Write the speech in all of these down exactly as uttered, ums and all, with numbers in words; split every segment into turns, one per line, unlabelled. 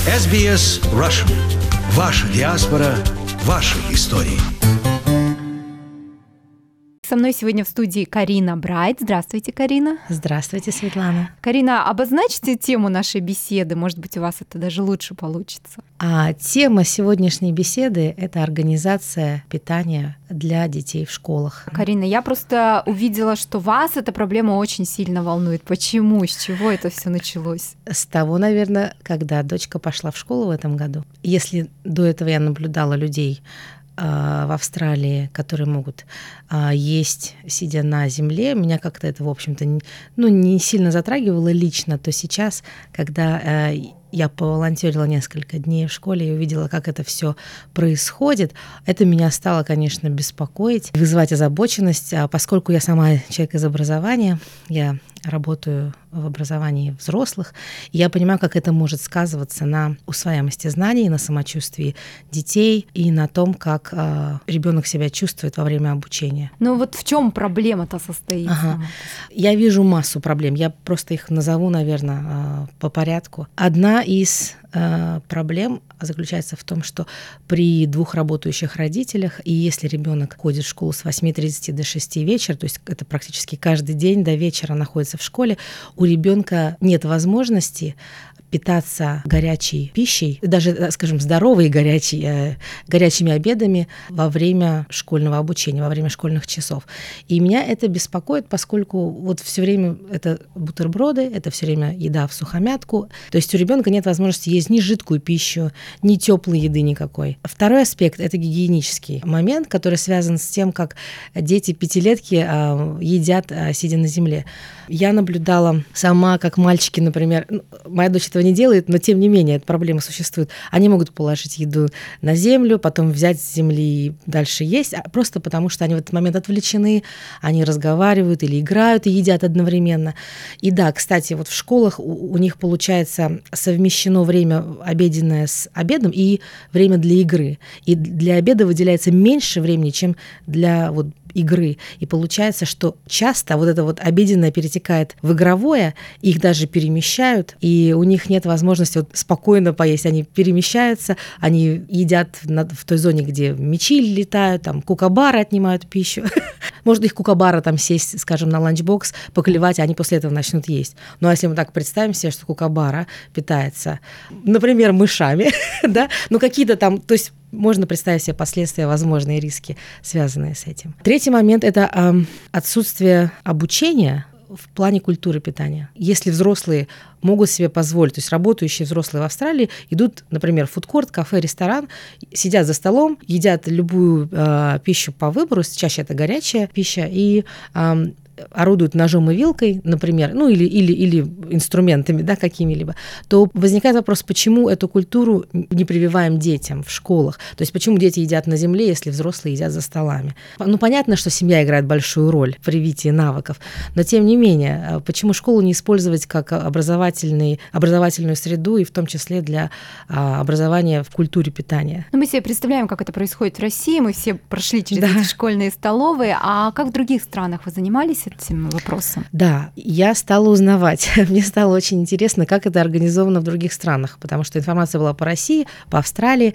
эс би эс Russian. Ваша диаспора, ваши истории.
Со мной сегодня в студии Карина Брайт. Здравствуйте, Карина.
Здравствуйте, Светлана.
Карина, обозначьте тему нашей беседы. Может быть, у вас это даже лучше получится.
А тема сегодняшней беседы — это организация питания для детей в школах.
Карина, я просто увидела, что вас эта проблема очень сильно волнует. Почему? С чего это все началось?
С того, наверное, когда дочка пошла в школу в этом году. Если до этого я наблюдала людей в Австралии, которые могут а, есть, сидя на земле, меня как-то это, в общем-то, не, ну, не сильно затрагивало лично, то сейчас, когда а, я поволонтерила несколько дней в школе и увидела, как это все происходит, это меня стало, конечно, беспокоить, вызывать озабоченность, а поскольку я сама человек из образования, я работаю в образовании взрослых, и я понимаю, как это может сказываться на усвояемости знаний, на самочувствии детей и на том, как э, ребенок себя чувствует во время обучения.
Ну вот в чем проблема-то состоит?
Ага. Я вижу массу проблем, я просто их назову, наверное, э, по порядку. Одна из э, проблем заключается в том, что при двух работающих родителях, и если ребенок ходит в школу с восьми тридцати до шести вечера, то есть это практически каждый день до вечера находится в школе, у ребенка нет возможности питаться горячей пищей, даже, скажем, здоровой и горячей, э, горячими обедами во время школьного обучения, во время школьных часов. И меня это беспокоит, поскольку вот все время это бутерброды, это все время еда в сухомятку. То есть у ребенка нет возможности есть ни жидкую пищу, ни теплой еды никакой. Второй аспект — это гигиенический момент, который связан с тем, как дети пятилетки э, едят, э, сидя на земле. Я наблюдала сама, как мальчики, например, моя дочь этого не делает, но тем не менее эта проблема существует. Они могут положить еду на землю, потом взять с земли и дальше есть, просто потому что они в этот момент отвлечены, они разговаривают или играют и едят одновременно. И да, кстати, вот в школах у, у них получается совмещено время обеденное с обедом и время для игры. И для обеда выделяется меньше времени, чем для вот игры. И получается, что часто вот это вот обеденное перетекает в игровое, их даже перемещают, и у них нет возможности вот спокойно поесть. Они перемещаются, они едят в той зоне, где мячи летают, там кукабары отнимают пищу. Может, их кукабара там сесть, скажем, на ланчбокс, поклевать, а они после этого начнут есть. Ну, а если мы так представим себе, что кукабара питается, например, мышами, да, ну, какие-то там, то есть можно представить себе последствия, возможные риски, связанные с этим. Третий момент — это э, отсутствие обучения в плане культуры питания. Если взрослые могут себе позволить, то есть работающие взрослые в Австралии идут, например, в фудкорт, кафе, ресторан, сидят за столом, едят любую э, пищу по выбору, чаще это горячая пища, и э, орудуют ножом и вилкой, например, ну или, или, или инструментами, да, какими-либо, то возникает вопрос, почему эту культуру не прививаем детям в школах? То есть почему дети едят на земле, если взрослые едят за столами? Ну, понятно, что семья играет большую роль в привитии навыков, но тем не менее, почему школу не использовать как образовательный, образовательную среду и в том числе для а, образования в культуре питания?
Ну, мы себе представляем, как это происходит в России, мы все прошли через
да.
эти школьные столовые, а как в других странах вы занимались этим вопросом?
Да, я стала узнавать. Мне стало очень интересно, как это организовано в других странах, потому что информация была по России, по Австралии.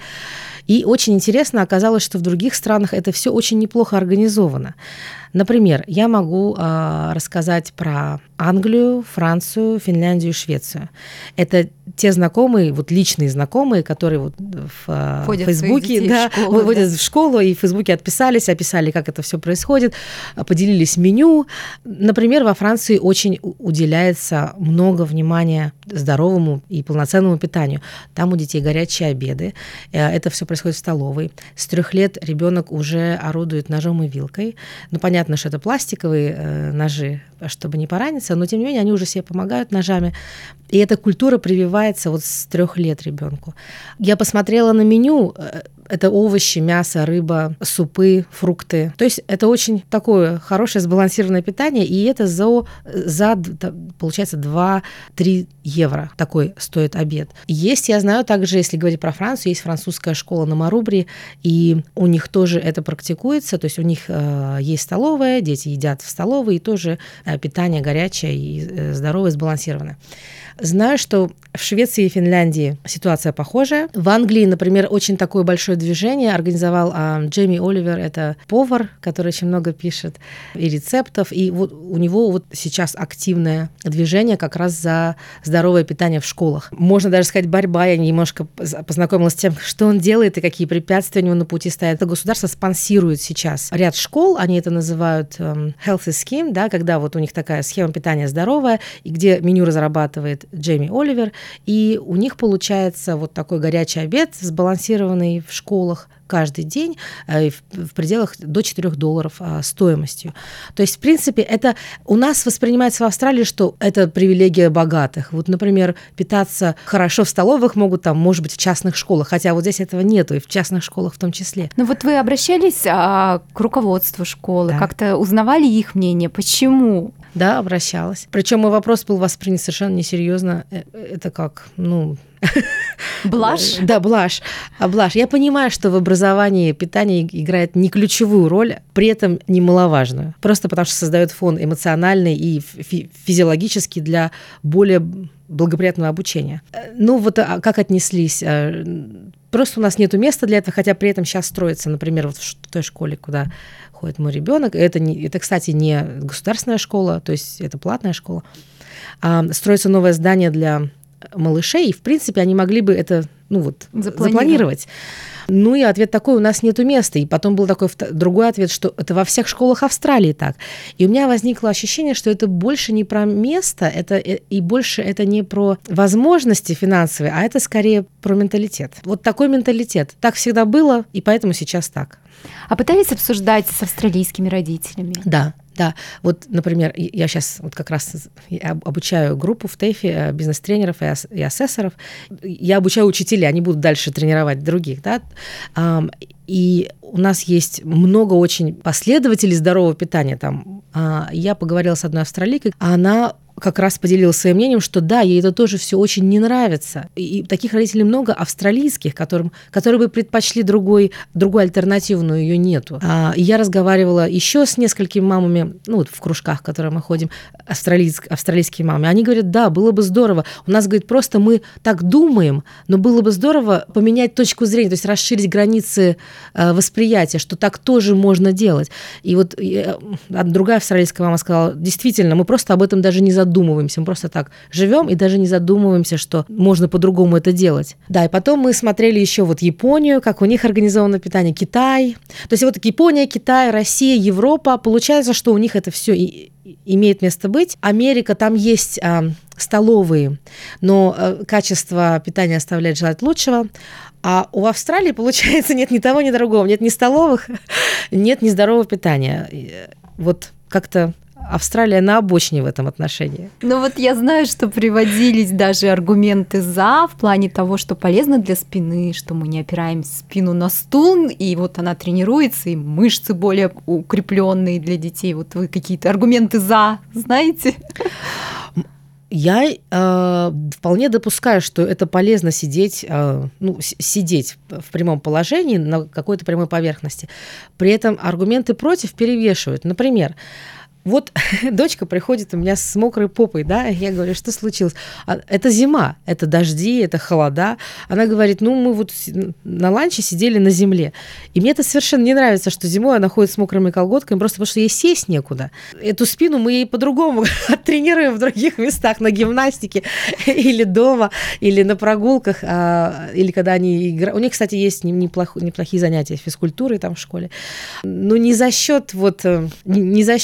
И очень интересно оказалось, что в других странах это все очень неплохо организовано. Например, я могу э, рассказать про Англию, Францию, Финляндию и Швецию. Это те знакомые, вот личные знакомые, которые вот в э, Фейсбуке да, в школу, водят да. в школу и в Фейсбуке отписались, описали, как это все происходит, поделились меню. Например, во Франции очень уделяется много внимания здоровому и полноценному питанию. Там у детей горячие обеды. Это все происходит в столовой. С трех лет ребенок уже орудует ножом и вилкой. Ну, понятно, что это пластиковые э, ножи, чтобы не пораниться, но тем не менее они уже себе помогают ножами. И эта культура прививается вот с трех лет ребенку. Я посмотрела на меню, Это овощи, мясо, рыба, супы, фрукты. То есть это очень такое хорошее сбалансированное питание, и это за, за получается, два-три евро такой стоит обед. Есть, я знаю, также, если говорить про Францию, есть французская школа на Марубре, и у них тоже это практикуется, то есть у них э, есть столовая, дети едят в столовой, и тоже э, питание горячее и э, здоровое, сбалансированное. Знаю, что в Швеции и Финляндии ситуация похожая. В Англии, например, очень такое большое движение организовал а, Джейми Оливер, это повар, который очень много пишет и рецептов, и вот у него вот сейчас активное движение как раз за здоровое питание в школах. Можно даже сказать борьба, я немножко познакомилась с тем, что он делает и какие препятствия у него на пути стоят. Это государство спонсирует сейчас ряд школ, они это называют um, healthy scheme, да, когда вот у них такая схема питания здоровая, и где меню разрабатывает Джейми Оливер, и у них получается вот такой горячий обед, сбалансированный в школах каждый день э, в, в пределах до четырёх долларов э, стоимостью. То есть, в принципе, это у нас воспринимается в Австралии, что это привилегия богатых. Вот, например, питаться хорошо в столовых могут там, может быть, в частных школах, хотя вот здесь этого нету, и в частных школах в том числе.
Ну вот вы обращались а, к руководству школы,
Да.
как-то узнавали их мнение, почему?
Да, обращалась. Причем мой вопрос был воспринят совершенно несерьезно. Это как, ну...
Блажь?
Да, блажь. А блажь. Я понимаю, что в образовании питание играет не ключевую роль, при этом немаловажную. Просто потому что создает фон эмоциональный и фи- физиологический для более благоприятного обучения. Ну вот а как отнеслись? Просто у нас нету места для этого, хотя при этом сейчас строится, например, вот в той школе, куда ходит мой ребенок. Это, не, это, кстати, не государственная школа, то есть это платная школа. А, строится новое здание для малышей, и, в принципе, они могли бы это, ну вот, запланировать. запланировать. Ну и ответ такой: у нас нету места. И потом был такой другой ответ, что это во всех школах Австралии так. И у меня возникло ощущение, что это больше не про место, это, и больше это не про возможности финансовые, а это скорее про менталитет. Вот такой менталитет. Так всегда было, и поэтому сейчас так.
А пытались обсуждать с австралийскими родителями?
Да. Да, вот, например, я сейчас вот как раз обучаю группу в ТЭФе бизнес-тренеров и асессоров. Я обучаю учителей, они будут дальше тренировать других, да. И у нас есть много очень последователей здорового питания. Там я поговорила с одной австралийкой, а она как раз поделилась своим мнением, что да, ей это тоже все очень не нравится. И таких родителей много австралийских, которым, которые бы предпочли другой, другую альтернативу, но ее нету. А, и я разговаривала еще с несколькими мамами, ну вот в кружках, в которые мы ходим, австралийск, австралийские мамы. Они говорят, да, было бы здорово. У нас, говорит, просто мы так думаем, но было бы здорово поменять точку зрения, то есть расширить границы э, восприятия, что так тоже можно делать. И вот э, другая австралийская мама сказала, действительно, мы просто об этом даже не задумываемся. задумываемся, мы просто так живем и даже не задумываемся, что можно по-другому это делать. Да, и потом мы смотрели еще вот Японию, как у них организовано питание, Китай. То есть вот Япония, Китай, Россия, Европа. Получается, что у них это все и имеет место быть. Америка, там есть а, столовые, но а, качество питания оставляет желать лучшего. А у Австралии, получается, нет ни того, ни другого. Нет ни столовых, нет ни здорового питания. Вот как-то Австралия на обочине в этом отношении.
Ну вот я знаю, что приводились даже аргументы «за» в плане того, что полезно для спины, что мы не опираем спину на стул, и вот она тренируется, и мышцы более укрепленные для детей. Вот вы какие-то аргументы «за» знаете?
Я э, вполне допускаю, что это полезно сидеть, э, ну, с- сидеть в прямом положении на какой-то прямой поверхности. При этом аргументы против перевешивают. Например, вот дочка приходит у меня с мокрой попой, да, я говорю, что случилось? А, это зима, это дожди, это холода. Она говорит, ну, мы вот на ланче сидели на земле. И мне это совершенно не нравится, что зимой она ходит с мокрыми колготками, просто потому что ей сесть некуда. Эту спину мы ей по-другому тренируем в других местах, на гимнастике или дома, или на прогулках, а, или когда они играют. У них, кстати, есть неплох... неплохие занятия физкультурой там в школе. Но не за счет вот, не за счет в это время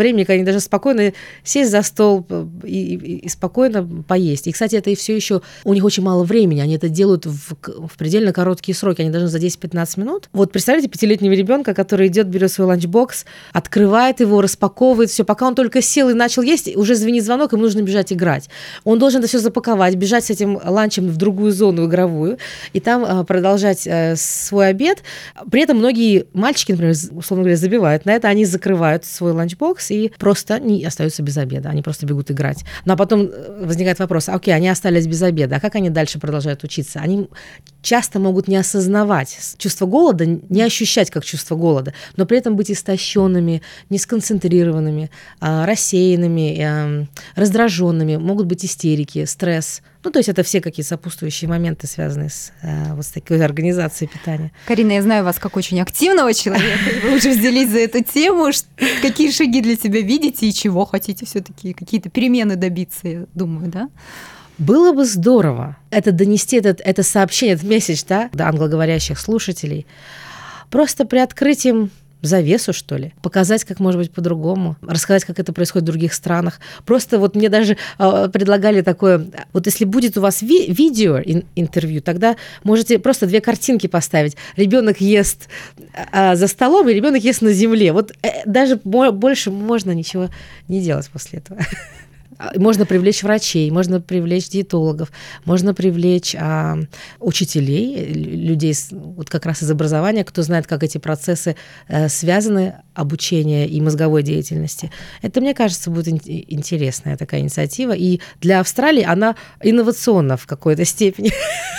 времени, когда они даже спокойно сесть за стол и, и, и спокойно поесть. И, кстати, это и все еще у них очень мало времени, они это делают в, в предельно короткие сроки, они должны за десять-пятнадцать минут. Вот представляете пятилетнего ребенка, который идет, берет свой ланчбокс, открывает его, распаковывает все, пока он только сел и начал есть, уже звенит звонок, ему нужно бежать играть. Он должен это все запаковать, бежать с этим ланчем в другую зону игровую и там а, продолжать а, свой обед. При этом многие мальчики, например, условно говоря, забивают на это, они закрывают свой ланчбокс и просто не остаются без обеда, они просто бегут играть. Ну а потом возникает вопрос, окей, они остались без обеда, а как они дальше продолжают учиться? Они часто могут не осознавать чувство голода, не ощущать как чувство голода, но при этом быть истощенными, не сконцентрированными, рассеянными, раздраженными, могут быть истерики, стресс. Ну, то есть это все какие сопутствующие моменты, связанные с э, вот с такой организацией питания.
Карина, я знаю вас как очень активного человека, вы уже взялись за эту тему. Какие шаги для себя видите и чего хотите все-таки, какие-то перемены добиться, я думаю, да?
Было бы здорово это донести, этот, это сообщение, этот месседж, да, до англоговорящих слушателей, просто приоткрыть им завесу, что ли, показать, как может быть по-другому, рассказать, как это происходит в других странах. Просто вот мне даже э, предлагали такое, вот если будет у вас ви- видео ин- интервью, тогда можете просто две картинки поставить. Ребенок ест э, за столом, и ребенок ест на земле. Вот э, даже мо- больше можно ничего не делать после этого. Можно привлечь врачей, можно привлечь диетологов, можно привлечь а, учителей, людей вот как раз из образования, кто знает, как эти процессы а, связаны, обучения и мозговой деятельности. Это, мне кажется, будет ин- интересная такая инициатива. И для Австралии она инновационна в какой-то степени.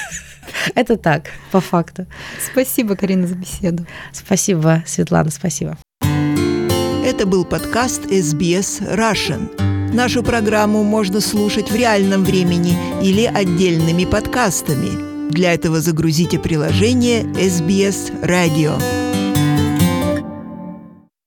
Это так, по факту.
Спасибо, Карина, за беседу.
Спасибо, Светлана, спасибо.
Это был подкаст эс би эс Russian. Нашу программу можно слушать в реальном времени или отдельными подкастами. Для этого загрузите приложение эс би эс Radio.